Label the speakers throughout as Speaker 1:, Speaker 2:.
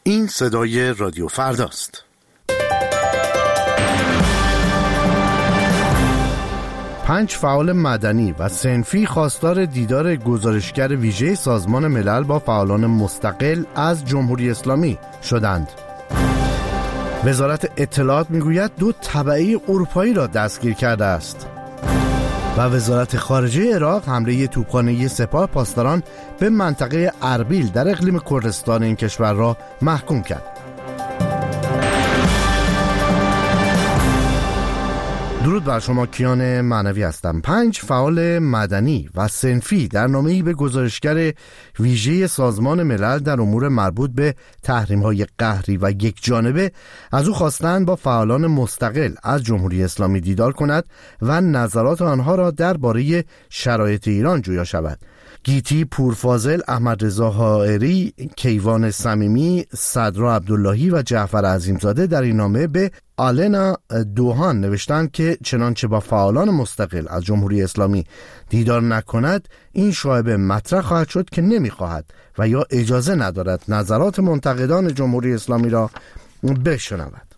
Speaker 1: این صدای رادیو فرداست. پنج فعال مدنی و صنفی خواستار دیدار گزارشگر ویژه سازمان ملل با فعالان مستقل از جمهوری اسلامی شدند. وزارت اطلاعات میگوید 2 تبعه اروپایی را دستگیر کرده است. و وزارت خارجه عراق حمله توپخانه سپاه پاسداران به منطقه اربیل در اقلیم کردستان این کشور را محکوم کرد. درود بر شما، کیان معنوی هستم. 5 فعال مدنی و صنفی در نامه‌ای به گزارشگر ویژه سازمان ملل در امور مربوط به تحریم‌های قهری و یکجانبه از او خواستند با فعالان مستقل از جمهوری اسلامی دیدار کند و نظرات آنها را درباره شرایط ایران جویا شود. گیتی پورفاضل، احمد رضا حائری، کیوان صمیمی، صدرا عبداللهی و جعفر عظیمزاده در این نامه به آلنا دوهان نوشتند که چنانچه با فعالان مستقل از جمهوری اسلامی دیدار نکند، این شایبه مطرح خواهد شد که نمیخواهد و یا اجازه ندارد نظرات منتقدان جمهوری اسلامی را بشنود.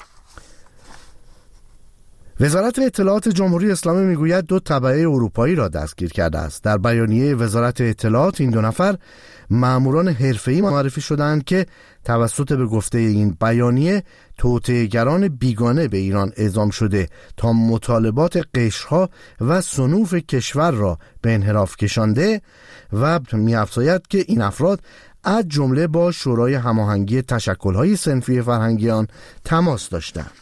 Speaker 1: وزارت اطلاعات جمهوری اسلامی میگوید 2 تبعه اروپایی را دستگیر کرده است. در بیانیه وزارت اطلاعات این 2 نفر ماموران حرفه‌ای معرفی شدند که توسط به گفته این بیانیه توطئه‌گران بیگانه به ایران اعزام شده تا مطالبات قشرها و صنوف کشور را به انحراف کشانده و می‌افزاید که این افراد از جمله با شورای هماهنگی تشکل‌های صنفی فرهنگی آن تماس داشتند.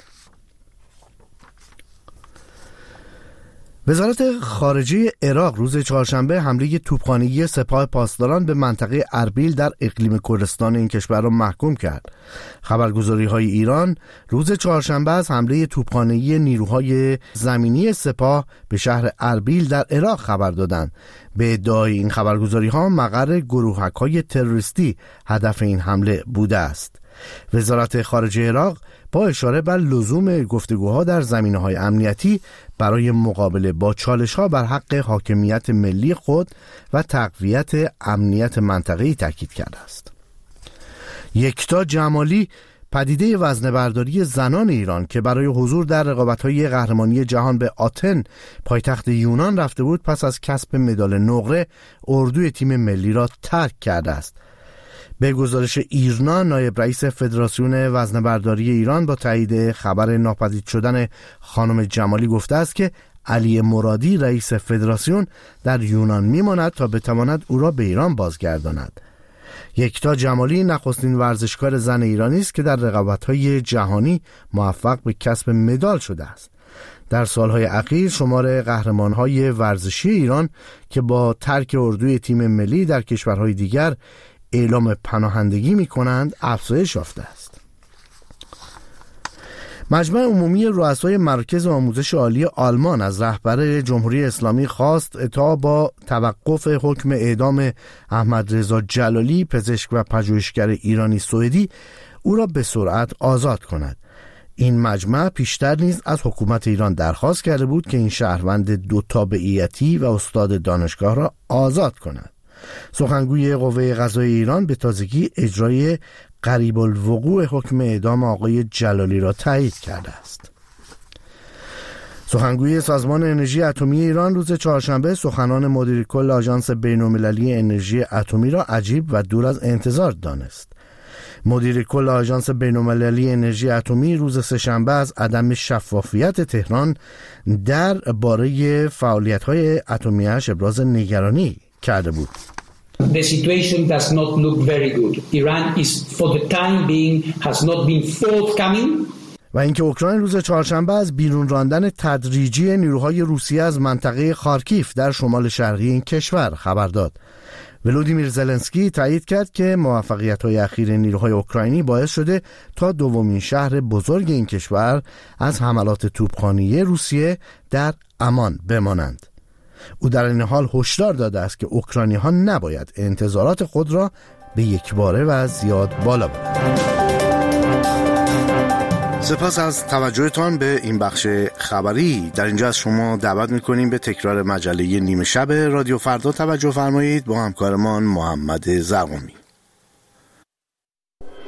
Speaker 1: وزارت خارجه عراق روز چهارشنبه حمله توپخانه سپاه پاسداران به منطقه اربیل در اقلیم کردستان این کشور را محکوم کرد. خبرگزاری‌های ایران روز چهارشنبه از حمله توپخانه نیروهای زمینی سپاه به شهر اربیل در عراق خبر دادند. به ادعای این خبرگزاری‌ها مقر گروهک‌های تروریستی هدف این حمله بوده است. وزارت خارجه عراق با اشاره بر لزوم گفتگوها در زمینه‌های امنیتی برای مقابله با چالش‌ها بر حق حاکمیت ملی خود و تقویت امنیت منطقه‌ای تاکید کرده است. یکتا جمالی، پدیده وزنه‌برداری زنان ایران که برای حضور در رقابت‌های قهرمانی جهان به آتن پایتخت یونان رفته بود، پس از کسب مدال نقره اردوی تیم ملی را ترک کرده است. به گزارش ایرنا، نایب رئیس فدراسیون وزنه‌برداری ایران با تایید خبر ناپدید شدن خانم جمالی گفته است که علی مرادی رئیس فدراسیون در یونان میماند تا بتواند او را به ایران بازگرداند. یکتا جمالی نخستین ورزشکار زن ایرانی است که در رقابت‌های جهانی موفق به کسب مدال شده است. در سالهای اخیر شمار قهرمان‌های ورزشی ایران که با ترک اردوی تیم ملی در کشورهای دیگر اعلام پناهندگی می کنند افزایش یافته است. مجمع عمومی رؤسای مراکز آموزش عالی آلمان از رهبر جمهوری اسلامی خواست تا با توقف حکم اعدام احمد رضا جلالی، پزشک و پژوهشگر ایرانی سوئدی، او را به سرعت آزاد کند. این مجمع پیشتر نیز از حکومت ایران درخواست کرده بود که این شهروند 2 تابعیتی و استاد دانشگاه را آزاد کند. سخنگوی قوه قضاییه ایران به تازگی اجرای قریب الوقوع حکم اعدام آقای جلالی را تایید کرده است. سخنگوی سازمان انرژی اتمی ایران روز چهارشنبه سخنان مدیر کل آژانس بین‌المللی انرژی اتمی را عجیب و دور از انتظار دانست. مدیر کل آژانس بین‌المللی انرژی اتمی روز سه‌شنبه از عدم شفافیت تهران درباره فعالیت‌های اتمی‌اش ابراز نگرانی کرده بود.
Speaker 2: The situation does not look very good. Iran is for the time being has not been forthcoming.
Speaker 1: و اینکه اوکراین روز چهارشنبه از بیرون راندن تدریجی نیروهای روسیه از منطقه خارکیف در شمال شرقی این کشور خبر داد. ولودیمیر زلنسکی تایید کرد که موفقیت‌های اخیر نیروهای اوکراینی باعث شده تا دومین شهر بزرگ این کشور از حملات توپخانه‌ای روسیه در امان بمانند. او در این حال هشدار داده است که اوکراینی‌ها نباید انتظارات خود را به یکباره و زیاد بالا ببرند. سپاس از توجهتان به این بخش خبری. در اینجا از شما دعوت می‌کنیم به تکرار مجله نیمه شب رادیو فردا توجه فرمایید با همکارمان محمد زرقمی.